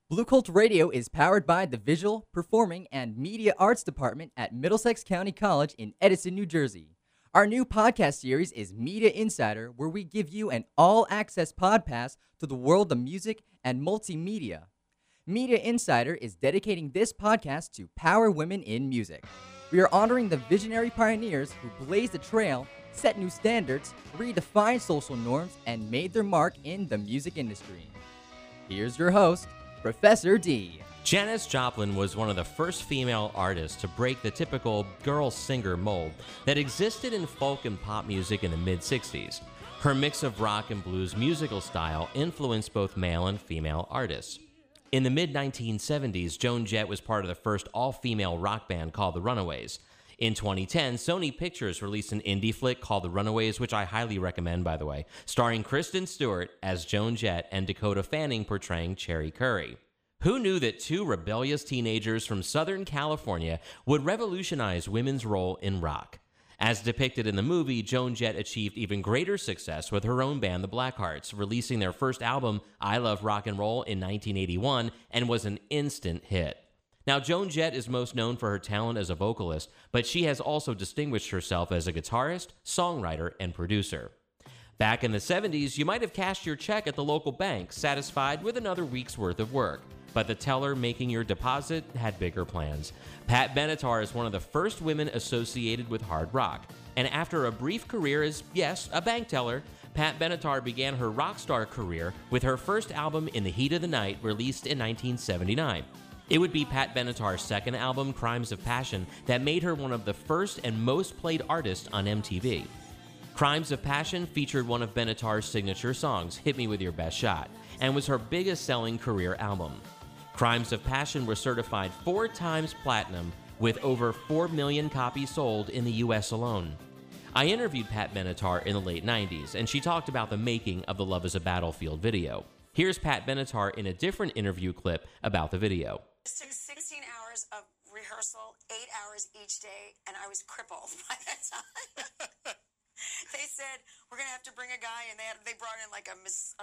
Blue Cult Radio is powered by the Visual, Performing, and Media Arts Department at Middlesex County College in Edison, New Jersey. Our new podcast series is Media Insider, where we give you an all-access podcast to the world of music and multimedia. Media Insider is dedicating this podcast to power women in music. We are honoring the visionary pioneers who blazed the trail, set new standards, redefined social norms, and made their mark in the music industry. Here's your host, Professor D. Janis Joplin was one of the first female artists to break the typical girl singer mold that existed in folk and pop music in the mid-60s. Her mix of rock and blues musical style influenced both male and female artists. In the mid-1970s, Joan Jett was part of the first all-female rock band called the Runaways. In 2010, Sony Pictures released an indie flick called The Runaways, which I highly recommend, by the way, starring Kristen Stewart as Joan Jett and Dakota Fanning portraying Cherry Curry. Who knew that two rebellious teenagers from Southern California would revolutionize women's role in rock? As depicted in the movie, Joan Jett achieved even greater success with her own band, the Blackhearts, releasing their first album, I Love Rock and Roll, in 1981, and was an instant hit. Now, Joan Jett is most known for her talent as a vocalist, but she has also distinguished herself as a guitarist, songwriter, and producer. Back in the 70s, you might have cashed your check at the local bank, satisfied with another week's worth of work. But the teller making your deposit had bigger plans. Pat Benatar is one of the first women associated with hard rock. And after a brief career as, yes, a bank teller, Pat Benatar began her rock star career with her first album, In the Heat of the Night, released in 1979. It would be Pat Benatar's second album, Crimes of Passion, that made her one of the first and most played artists on MTV. Crimes of Passion featured one of Benatar's signature songs, Hit Me With Your Best Shot, and was her biggest selling career album. Crimes of Passion was certified 4 times platinum, with over 4 million copies sold in the US alone. I interviewed Pat Benatar in the late 90s, and she talked about the making of the Love is a Battlefield video. Here's Pat Benatar in a different interview clip about the video. It took 16 hours of rehearsal, 8 hours each day, and I was crippled by that time. They said, we're going to have to bring a guy, and they brought in like a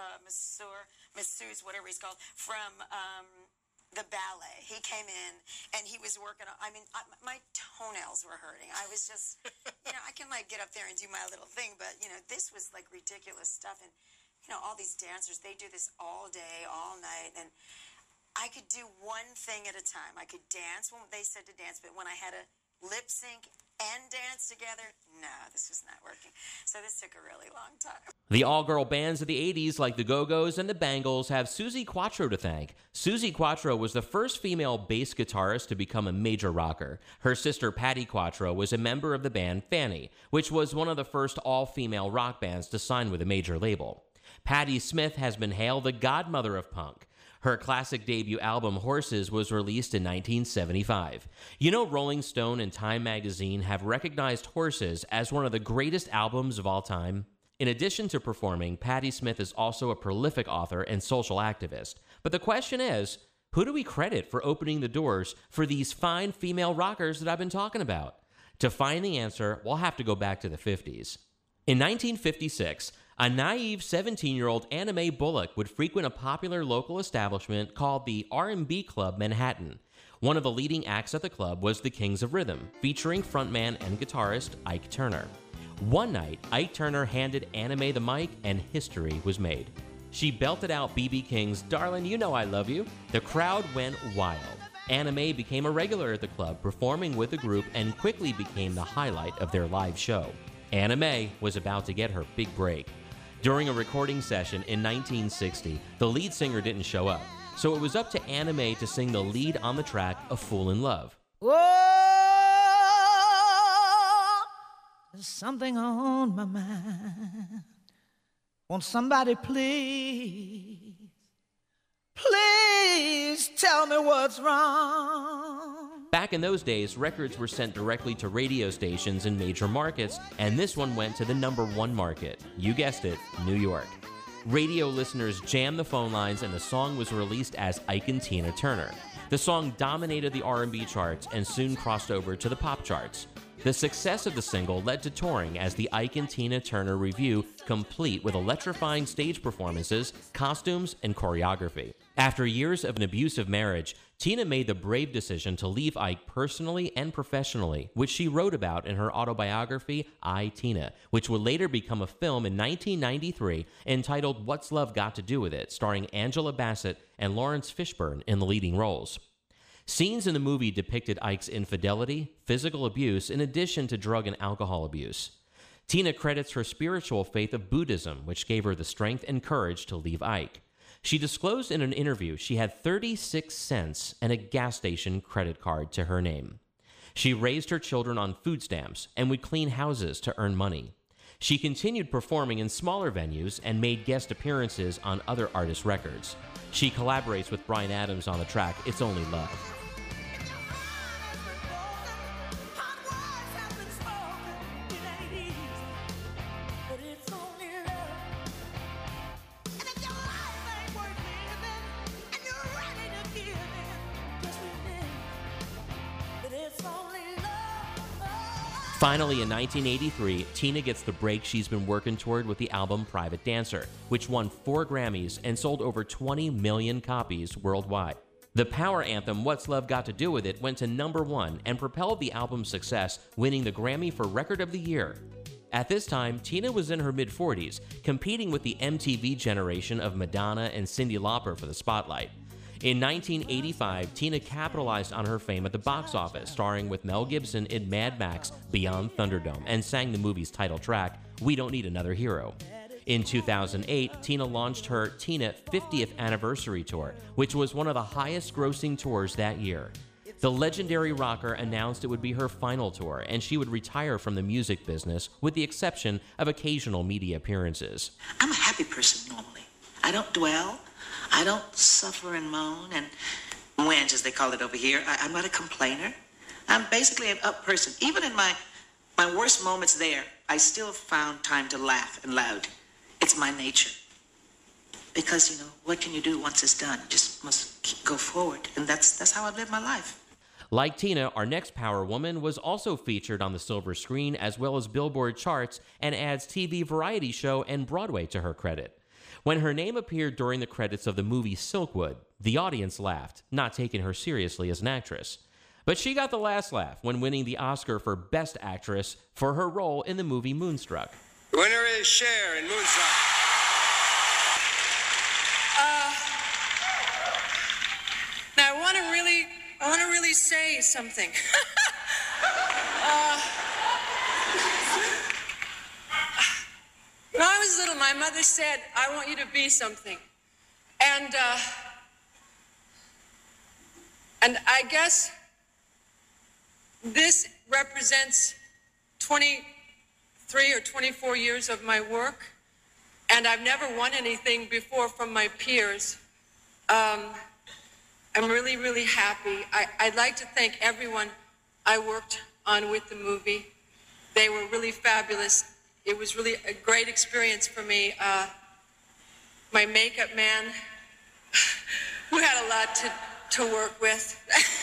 masseuse, whatever he's called, from the ballet. He came in, and he was working on, my toenails were hurting. I was just, I can like get up there and do my little thing, but, this was like ridiculous stuff. And, all these dancers, they do this all day, all night, and I could do one thing at a time. I could dance when they said to dance, but when I had to lip sync and dance together, no, this was not working. So this took a really long time. The all-girl bands of the 80s, like the Go-Go's and the Bangles, have Suzi Quatro to thank. Suzi Quatro was the first female bass guitarist to become a major rocker. Her sister Patti Quatro was a member of the band Fanny, which was one of the first all-female rock bands to sign with a major label. Patti Smith has been hailed the godmother of punk. Her classic debut album, Horses, was released in 1975. Rolling Stone and Time magazine have recognized Horses as one of the greatest albums of all time. In addition to performing, Patti Smith is also a prolific author and social activist. But the question is, who do we credit for opening the doors for these fine female rockers that I've been talking about? To find the answer, we'll have to go back to the 50s. In 1956, a naive 17-year-old Anna Mae Bullock would frequent a popular local establishment called the R&B Club Manhattan. One of the leading acts at the club was the Kings of Rhythm, featuring frontman and guitarist Ike Turner. One night, Ike Turner handed Anna Mae the mic, and history was made. She belted out B.B. King's "Darling, You Know I Love You." The crowd went wild. Anna Mae became a regular at the club, performing with the group, and quickly became the highlight of their live show. Anna Mae was about to get her big break. During a recording session in 1960, the lead singer didn't show up, so it was up to Anna Mae to sing the lead on the track, A Fool in Love. Whoa, there's something on my mind. Won't somebody please tell me what's wrong? Back in those days, records were sent directly to radio stations in major markets, and this one went to the #1 market. You guessed it, New York. Radio listeners jammed the phone lines, and the song was released as Ike and Tina Turner. The song dominated the R&B charts and soon crossed over to the pop charts. The success of the single led to touring as the Ike and Tina Turner Revue, complete with electrifying stage performances, costumes, and choreography. After years of an abusive marriage, Tina made the brave decision to leave Ike personally and professionally, which she wrote about in her autobiography, I, Tina, which would later become a film in 1993 entitled What's Love Got to Do With It, starring Angela Bassett and Lawrence Fishburne in the leading roles. Scenes in the movie depicted Ike's infidelity, physical abuse, in addition to drug and alcohol abuse. Tina credits her spiritual faith of Buddhism, which gave her the strength and courage to leave Ike. She disclosed in an interview she had 36 cents and a gas station credit card to her name. She raised her children on food stamps and would clean houses to earn money. She continued performing in smaller venues and made guest appearances on other artists' records. She collaborates with Bryan Adams on the track It's Only Love. Finally, in 1983, Tina gets the break she's been working toward with the album Private Dancer, which won 4 Grammys and sold over 20 million copies worldwide. The power anthem What's Love Got to Do With It went to #1 and propelled the album's success, winning the Grammy for Record of the Year. At this time, Tina was in her mid-40s, competing with the MTV generation of Madonna and Cyndi Lauper for the spotlight. In 1985, Tina capitalized on her fame at the box office, starring with Mel Gibson in Mad Max Beyond Thunderdome, and sang the movie's title track, We Don't Need Another Hero. In 2008, Tina launched her Tina 50th Anniversary Tour, which was one of the highest-grossing tours that year. The legendary rocker announced it would be her final tour, and she would retire from the music business with the exception of occasional media appearances. I'm a happy person normally. I don't dwell. I don't suffer and moan and whinge, as they call it over here. I'm not a complainer. I'm basically an up person. Even in my worst moments there, I still found time to laugh and loud. It's my nature. Because, you know, what can you do once it's done? You just must go forward. And that's how I live my life. Like Tina, our next power woman was also featured on the silver screen as well as Billboard charts and adds TV variety show and Broadway to her credit. When her name appeared during the credits of the movie Silkwood, the audience laughed, not taking her seriously as an actress. But she got the last laugh when winning the Oscar for Best Actress for her role in the movie Moonstruck. The winner is Cher in Moonstruck. Now I want to really say something. When I was little, my mother said, I want you to be something. And I guess this represents 23 or 24 years of my work, and I've never won anything before from my peers. I'm really, really happy. I'd like to thank everyone I worked on with the movie. They were really fabulous. It was really a great experience for me. My makeup man, we had a lot to work with.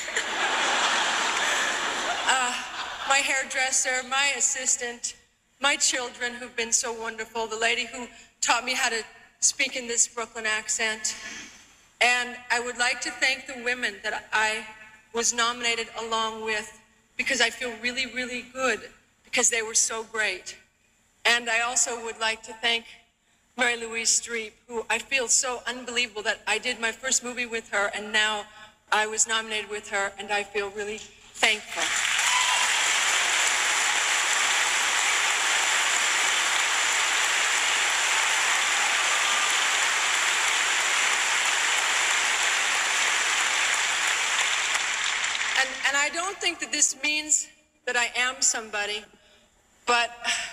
My hairdresser, my assistant, my children who've been so wonderful, the lady who taught me how to speak in this Brooklyn accent. And I would like to thank the women that I was nominated along with, because I feel really, really good because they were so great. And I also would like to thank Mary Louise Streep, who I feel so unbelievable that I did my first movie with her, and now I was nominated with her, and I feel really thankful. And I don't think that this means that I am somebody, but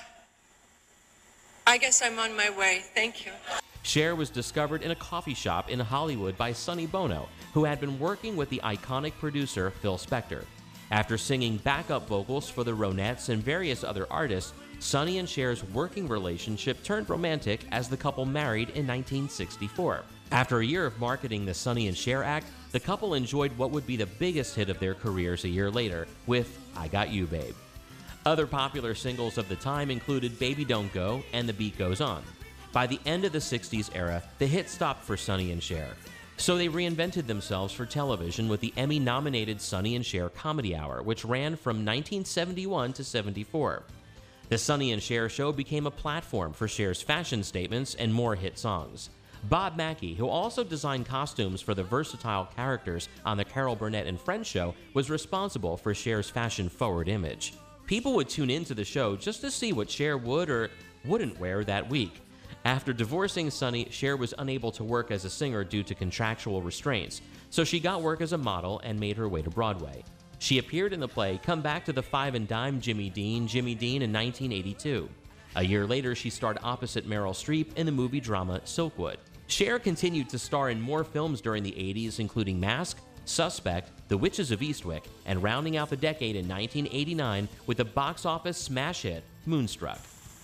I guess I'm on my way. Thank you. Cher was discovered in a coffee shop in Hollywood by Sonny Bono, who had been working with the iconic producer Phil Spector. After singing backup vocals for the Ronettes and various other artists, Sonny and Cher's working relationship turned romantic as the couple married in 1964. After a year of marketing the Sonny and Cher act, the couple enjoyed what would be the biggest hit of their careers a year later with I Got You, Babe. Other popular singles of the time included Baby Don't Go and The Beat Goes On. By the end of the 60s era, the hit stopped for Sonny and Cher. So they reinvented themselves for television with the Emmy-nominated Sonny and Cher Comedy Hour, which ran from 1971 to 74. The Sonny and Cher show became a platform for Cher's fashion statements and more hit songs. Bob Mackie, who also designed costumes for the versatile characters on the Carol Burnett and Friends show, was responsible for Cher's fashion-forward image. People would tune into the show just to see what Cher would or wouldn't wear that week. After divorcing Sonny, Cher was unable to work as a singer due to contractual restraints, so she got work as a model and made her way to Broadway. She appeared in the play Come Back to the Five and Dime Jimmy Dean in 1982. A year later, she starred opposite Meryl Streep in the movie drama Silkwood. Cher continued to star in more films during the 80s, including Mask, Suspect, The Witches of Eastwick, and rounding out the decade in 1989 with the box office smash hit Moonstruck.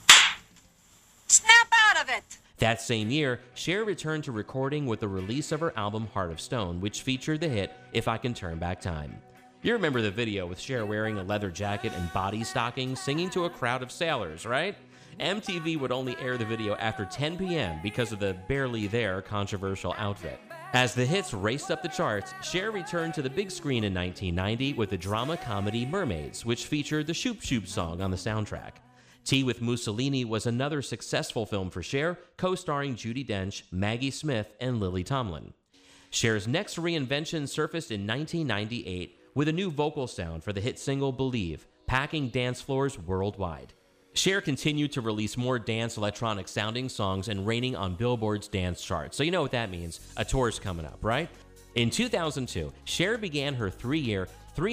Snap out of it! That same year, Cher returned to recording with the release of her album Heart of Stone, which featured the hit If I Can Turn Back Time. You remember the video with Cher wearing a leather jacket and body stockings singing to a crowd of sailors, right? MTV would only air the video after 10 p.m. because of the barely there controversial outfit. As the hits raced up the charts, Cher returned to the big screen in 1990 with the drama comedy Mermaids, which featured the Shoop Shoop song on the soundtrack. Tea with Mussolini was another successful film for Cher, co-starring Judi Dench, Maggie Smith, and Lily Tomlin. Cher's next reinvention surfaced in 1998 with a new vocal sound for the hit single Believe, packing dance floors worldwide. Cher continued to release more dance electronic sounding songs and reigning on Billboard's dance charts. So you know what that means. A tour's coming up, right? In 2002, Cher began her 3-year,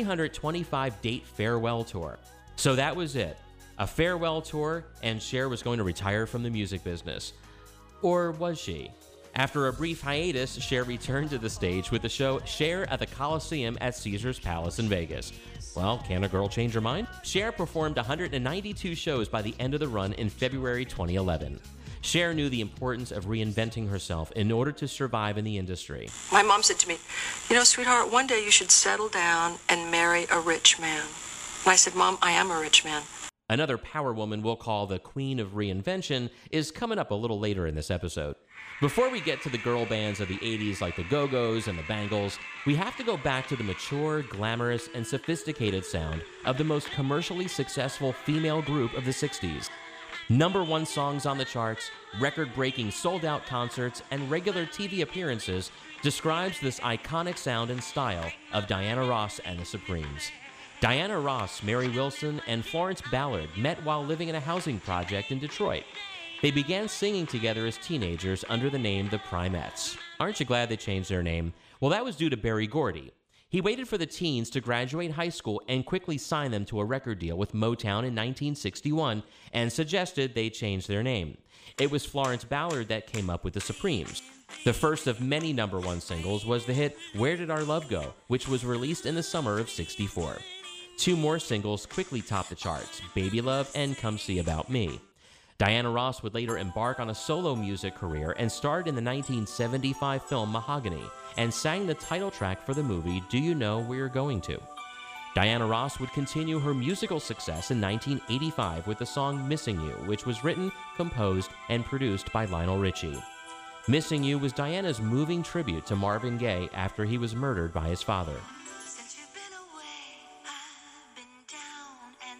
325-date farewell tour. So that was it. A farewell tour, and Cher was going to retire from the music business. Or was she? After a brief hiatus, Cher returned to the stage with the show Cher at the Coliseum at Caesars Palace in Vegas. Well, can a girl change her mind? Cher performed 192 shows by the end of the run in February 2011. Cher knew the importance of reinventing herself in order to survive in the industry. My mom said to me, "You know, sweetheart, one day you should settle down and marry a rich man." And I said, "Mom, I am a rich man." Another power woman we'll call the Queen of Reinvention is coming up a little later in this episode. Before we get to the girl bands of the 80s like the Go-Go's and the Bangles, we have to go back to the mature, glamorous, and sophisticated sound of the most commercially successful female group of the 60s. #1 songs on the charts, record-breaking sold-out concerts, and regular TV appearances describes this iconic sound and style of Diana Ross and the Supremes. Diana Ross, Mary Wilson, and Florence Ballard met while living in a housing project in Detroit. They began singing together as teenagers under the name The Primettes. Aren't you glad they changed their name? Well, that was due to Berry Gordy. He waited for the teens to graduate high school and quickly signed them to a record deal with Motown in 1961 and suggested they change their name. It was Florence Ballard that came up with the Supremes. The first of many #1 singles was the hit Where Did Our Love Go?, which was released in the summer of '64. 2 more singles quickly topped the charts, Baby Love and Come See About Me. Diana Ross would later embark on a solo music career and starred in the 1975 film Mahogany and sang the title track for the movie Do You Know Where You're Going To? Diana Ross would continue her musical success in 1985 with the song Missing You, which was written, composed, and produced by Lionel Richie. Missing You was Diana's moving tribute to Marvin Gaye after he was murdered by his father. Since you've been away, I've been down and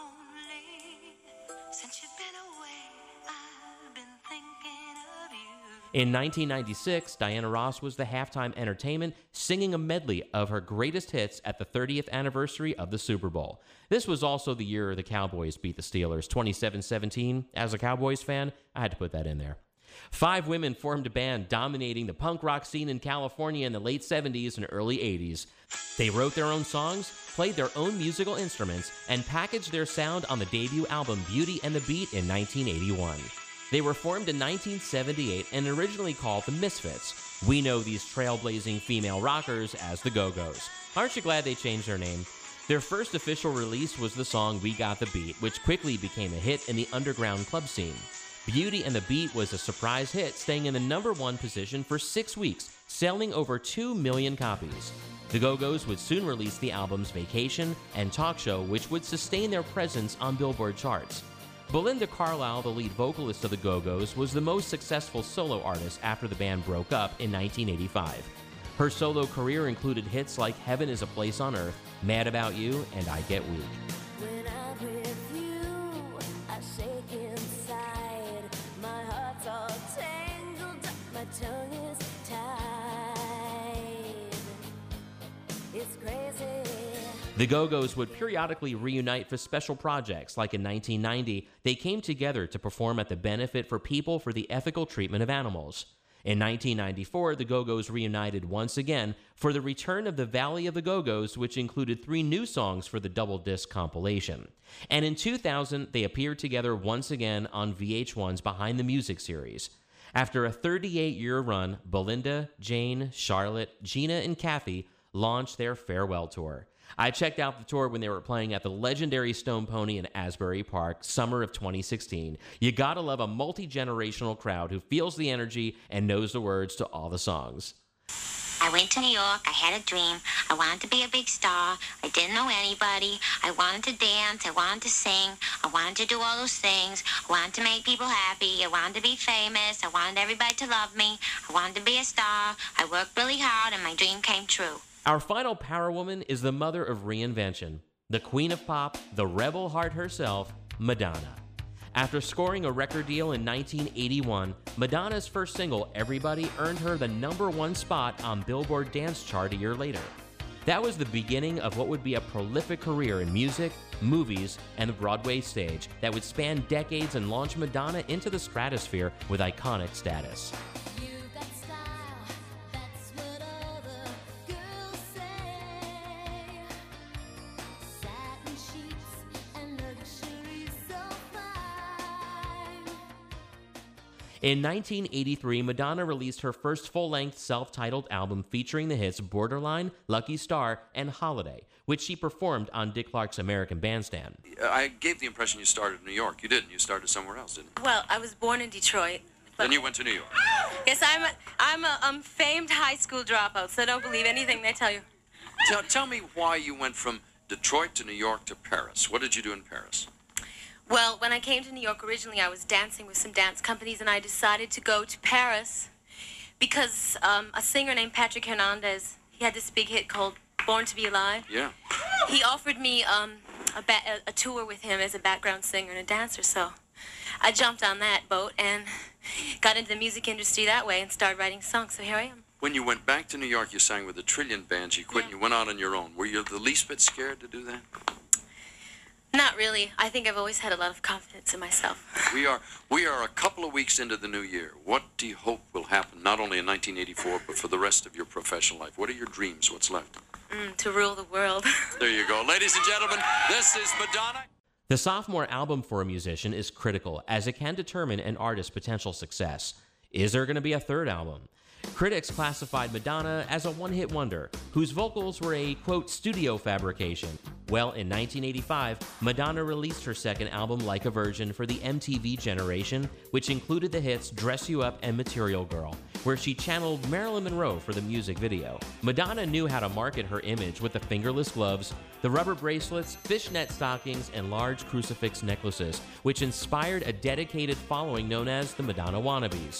lonely. Since you've been away, I've been thinking of you. In 1996, Diana Ross was the halftime entertainment, singing a medley of her greatest hits at the 30th anniversary of the Super Bowl. This was also the year the Cowboys beat the Steelers, 27-17. As a Cowboys fan, I had to put that in there. 5 women formed a band dominating the punk rock scene in California in the late 70s and early 80s. They wrote their own songs, played their own musical instruments, and packaged their sound on the debut album Beauty and the Beat in 1981. They were formed in 1978 and originally called the Misfits. We know these trailblazing female rockers as the Go-Go's. Aren't you glad they changed their name? Their first official release was the song We Got the Beat, which quickly became a hit in the underground club scene. Beauty and the Beat was a surprise hit, staying in the #1 position for 6 weeks, selling over 2 million copies. The Go-Go's would soon release the albums Vacation and Talk Show, which would sustain their presence on Billboard charts. Belinda Carlisle, the lead vocalist of the Go-Go's, was the most successful solo artist after the band broke up in 1985. Her solo career included hits like Heaven is a Place on Earth, Mad About You, and I Get Weak. When I'm with you, I shake inside. My heart's all tangled up, my tongue is tied. It's crazy. The Go-Go's would periodically reunite for special projects, like in 1990, they came together to perform at the Benefit for People for the Ethical Treatment of Animals. In 1994, the Go-Go's reunited once again for the return of the Valley of the Go-Go's, which included 3 new songs for the double disc compilation. And in 2000, they appeared together once again on VH1's Behind the Music series. After a 38-year run, Belinda, Jane, Charlotte, Gina, and Kathy launched their farewell tour. I checked out the tour when they were playing at the legendary Stone Pony in Asbury Park, summer of 2016. You gotta love a multi-generational crowd who feels the energy and knows the words to all the songs. I went to New York, I had a dream, I wanted to be a big star, I didn't know anybody, I wanted to dance, I wanted to sing, I wanted to do all those things, I wanted to make people happy, I wanted to be famous, I wanted everybody to love me, I wanted to be a star, I worked really hard and my dream came true. Our final power woman is the mother of reinvention, the queen of pop, the rebel heart herself, Madonna. After scoring a record deal in 1981, Madonna's first single, Everybody, earned her the #1 spot on Billboard Dance Chart a year later. That was the beginning of what would be a prolific career in music, movies, and the Broadway stage that would span decades and launch Madonna into the stratosphere with iconic status. In 1983, Madonna released her first full-length self-titled album featuring the hits Borderline, Lucky Star, and Holiday, which she performed on Dick Clark's American Bandstand. I gave the impression you started in New York. You didn't. You started somewhere else, didn't you? Well, I was born in Detroit. Then you went to New York. Yes, I'm a famed high school dropout, so don't believe anything they tell you. Tell me why you went from Detroit to New York to Paris. What did you do in Paris? Well, when I came to New York originally, I was dancing with some dance companies, and I decided to go to Paris because a singer named Patrick Hernandez, he had this big hit called Born to Be Alive. Yeah. He offered me a tour with him as a background singer and a dancer, so I jumped on that boat and got into the music industry that way and started writing songs, so here I am. When you went back to New York, you sang with a trillion bands. You quit and you went out on your own. Were you the least bit scared to do that? Not really. I think I've always had a lot of confidence in myself. We are a couple of weeks into the new year. What do you hope will happen, not only in 1984, but for the rest of your professional life? What are your dreams? What's left? To rule the world. There you go. Ladies and gentlemen, this is Madonna. The sophomore album for a musician is critical, as it can determine an artist's potential success. Is there going to be a third album? Critics classified Madonna as a one-hit wonder, whose vocals were a, quote, studio fabrication. Well, in 1985, Madonna released her second album, Like a Virgin, for the MTV generation, which included the hits Dress You Up and Material Girl, where she channeled Marilyn Monroe for the music video. Madonna knew how to market her image with the fingerless gloves, the rubber bracelets, fishnet stockings, and large crucifix necklaces, which inspired a dedicated following known as the Madonna Wannabes.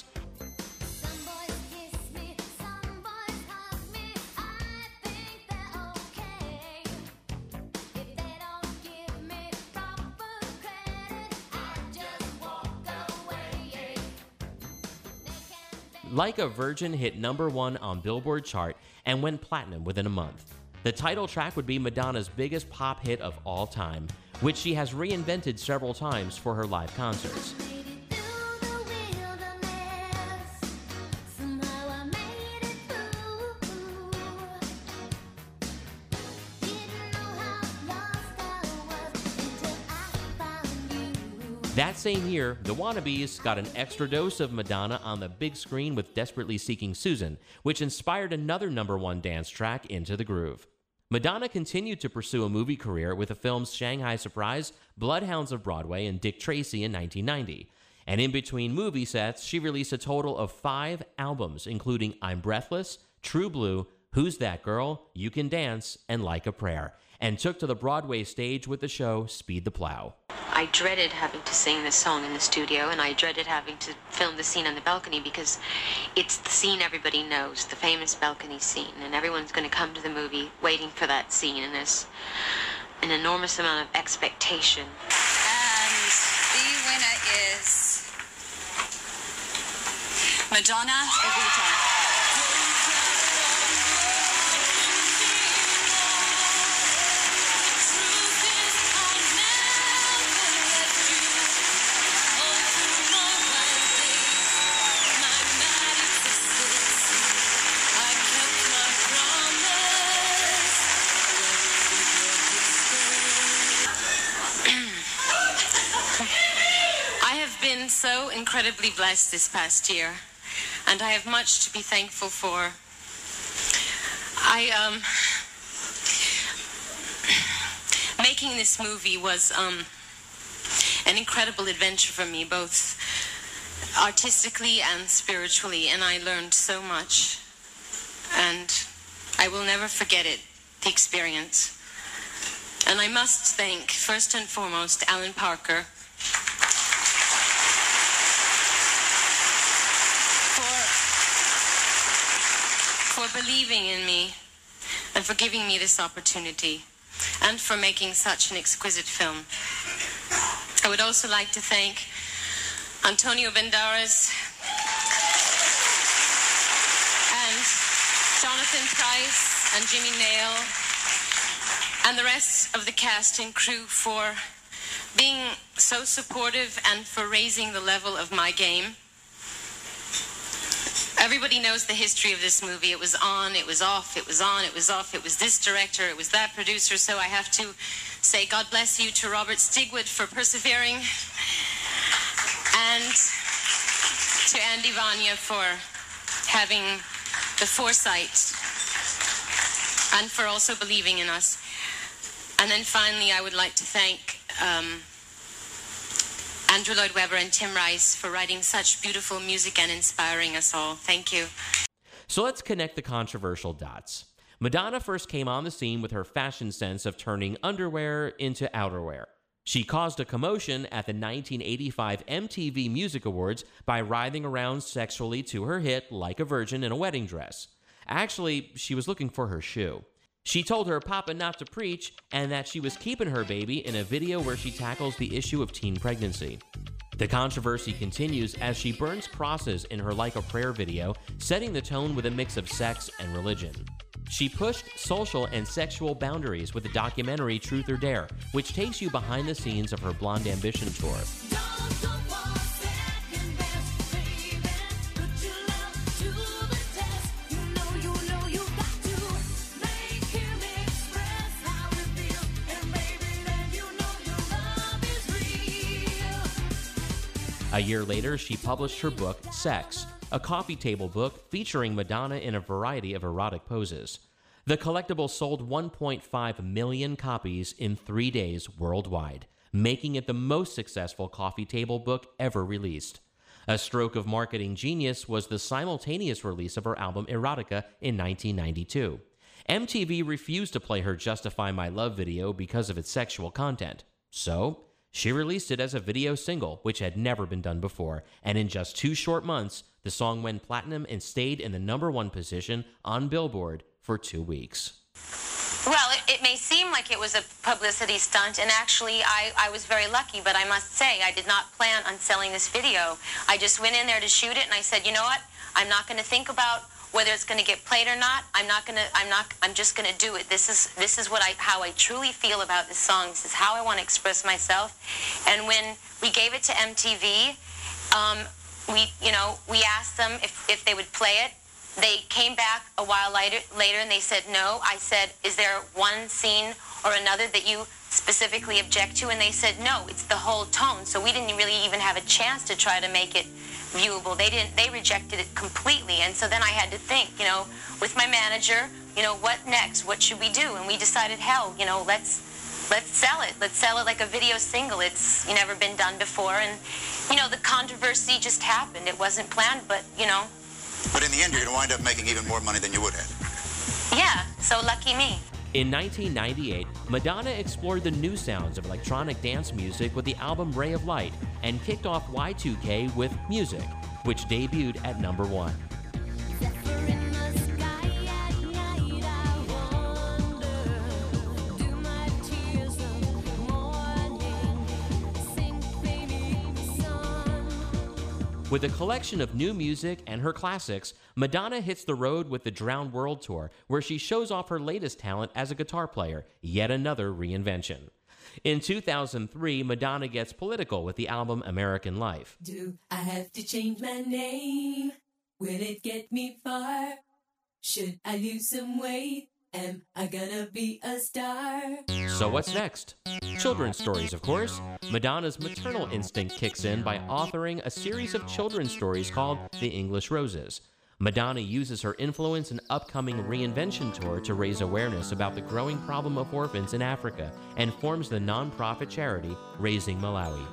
Like a Virgin hit #1 on Billboard chart and went platinum within a month. The title track would be Madonna's biggest pop hit of all time, which she has reinvented several times for her live concerts. That same year, the Wannabes got an extra dose of Madonna on the big screen with Desperately Seeking Susan, which inspired another #1 dance track, Into the Groove. Madonna continued to pursue a movie career with the films Shanghai Surprise, Bloodhounds of Broadway, and Dick Tracy in 1990. And in between movie sets, she released a total of 5 albums, including I'm Breathless, True Blue, Who's That Girl, You Can Dance, and Like a Prayer, and took to the Broadway stage with the show Speed the Plow. I dreaded having to sing this song in the studio, and I dreaded having to film the scene on the balcony because it's the scene everybody knows, the famous balcony scene, and everyone's going to come to the movie waiting for that scene, and there's an enormous amount of expectation. And the winner is Madonna Evita. So incredibly blessed this past year, and I have much to be thankful for. Making this movie was an incredible adventure for me, both artistically and spiritually, and I learned so much, and I will never forget it, the experience. And I must thank, first and foremost, Alan Parker for believing in me and for giving me this opportunity and for making such an exquisite film. I would also like to thank Antonio Banderas and Jonathan Pryce and Jimmy Nail and the rest of the cast and crew for being so supportive and for raising the level of my game. Everybody knows the history of this movie. It was on, it was off, it was on, it was off, it was this director, it was that producer, so I have to say God bless you to Robert Stigwood for persevering, and to Andy Vanya for having the foresight and for also believing in us. And then finally, I would like to thank Andrew Lloyd Webber and Tim Rice for writing such beautiful music and inspiring us all. Thank you. So let's connect the controversial dots. Madonna first came on the scene with her fashion sense of turning underwear into outerwear. She caused a commotion at the 1985 MTV Music Awards by writhing around sexually to her hit Like a Virgin in a wedding dress. Actually, she was looking for her shoe. She told her papa not to preach and that she was keeping her baby in a video where she tackles the issue of teen pregnancy. The controversy continues as she burns crosses in her Like a Prayer video, setting the tone with a mix of sex and religion. She pushed social and sexual boundaries with the documentary Truth or Dare, which takes you behind the scenes of her Blonde Ambition tour. A year later, she published her book, Sex, a coffee table book featuring Madonna in a variety of erotic poses. The collectible sold 1.5 million copies in 3 days worldwide, making it the most successful coffee table book ever released. A stroke of marketing genius was the simultaneous release of her album Erotica in 1992. MTV refused to play her Justify My Love video because of its sexual content. So, she released it as a video single, which had never been done before, and in just 2 short months, the song went platinum and stayed in the #1 position on Billboard for 2 weeks. Well, it may seem like it was a publicity stunt, and actually I was very lucky, but I must say I did not plan on selling this video. I just went in there to shoot it, and I said, you know what? I'm not going to think about whether it's going to get played or not. I'm just going to do it. This is how I truly feel about this song. This is how I want to express myself. And when we gave it to MTV, we asked them if they would play it. They came back a while later and they said no. I said, is there one scene or another that you specifically object to? And they said no, it's the whole tone. So we didn't really even have a chance to try to make it viewable. They rejected it completely. And so then I had to think, with my manager, what next? What should we do? And we decided, hell, let's sell it. Let's sell it like a video single. It's never been done before. And, the controversy just happened. It wasn't planned, but, But in the end, you're going to wind up making even more money than you would have. Yeah, so lucky me. In 1998, Madonna explored the new sounds of electronic dance music with the album Ray of Light and kicked off Y2K with Music, which debuted at number 1. With a collection of new music and her classics, Madonna hits the road with the Drowned World Tour, where she shows off her latest talent as a guitar player, yet another reinvention. In 2003, Madonna gets political with the album American Life. Do I have to change my name? Will it get me far? Should I lose some weight? Am I gonna be a star? So what's next? Children's stories, of course. Madonna's maternal instinct kicks in by authoring a series of children's stories called The English Roses. Madonna uses her influence and upcoming reinvention tour to raise awareness about the growing problem of orphans in Africa and forms the non-profit charity Raising Malawi.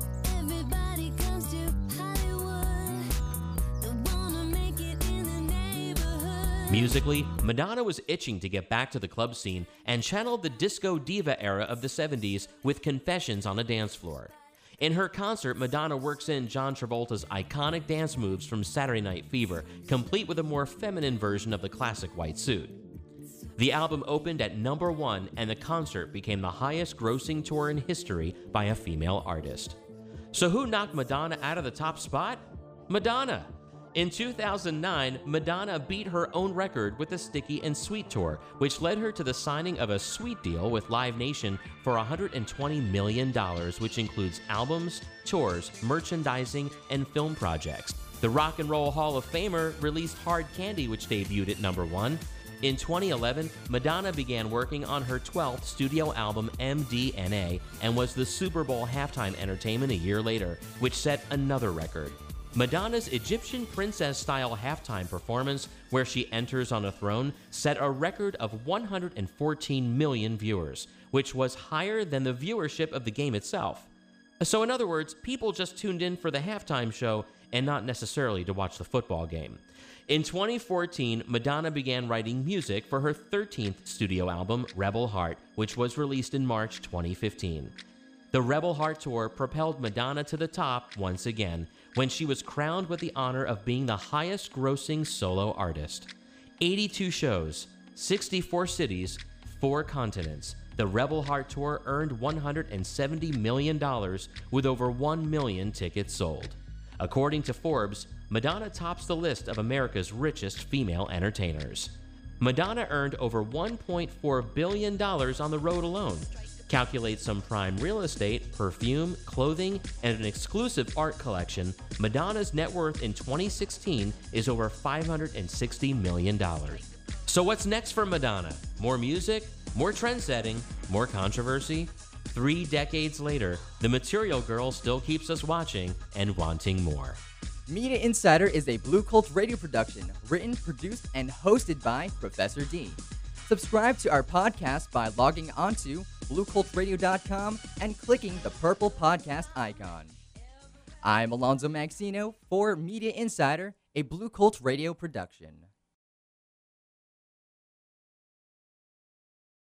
Everybody comes to Hollywood. They wanna make it in the neighborhood. Musically, Madonna was itching to get back to the club scene and channeled the disco diva era of the 70s with Confessions on a Dance Floor. In her concert, Madonna works in John Travolta's iconic dance moves from Saturday Night Fever, complete with a more feminine version of the classic white suit. The album opened at number 1, and the concert became the highest-grossing tour in history by a female artist. So who knocked Madonna out of the top spot? Madonna! In 2009, Madonna beat her own record with the Sticky and Sweet tour, which led her to the signing of a sweet deal with Live Nation for $120 million, which includes albums, tours, merchandising, and film projects. The Rock and Roll Hall of Famer released Hard Candy, which debuted at number 1. In 2011, Madonna began working on her 12th studio album, MDNA, and was the Super Bowl halftime entertainment a year later, which set another record. Madonna's Egyptian princess-style halftime performance, where she enters on a throne, set a record of 114 million viewers, which was higher than the viewership of the game itself. So in other words, people just tuned in for the halftime show and not necessarily to watch the football game. In 2014, Madonna began writing music for her 13th studio album, Rebel Heart, which was released in March 2015. The Rebel Heart Tour propelled Madonna to the top once again, when she was crowned with the honor of being the highest-grossing solo artist. 82 shows, 64 cities, 4 continents. The Rebel Heart Tour earned $170 million with over 1 million tickets sold. According to Forbes, Madonna tops the list of America's richest female entertainers. Madonna earned over $1.4 billion on the road alone. Calculate some prime real estate, perfume, clothing, and an exclusive art collection, Madonna's net worth in 2016 is over $560 million. So what's next for Madonna? More music? More trend-setting? More controversy? 3 decades later, the Material Girl still keeps us watching and wanting more. Media Insider is a Blue Cult radio production, written, produced, and hosted by Professor D. Subscribe to our podcast by logging onto BlueCultRadio.com and clicking the purple podcast icon. I'm Alonzo Maxino for Media Insider, a Blue Cult radio production.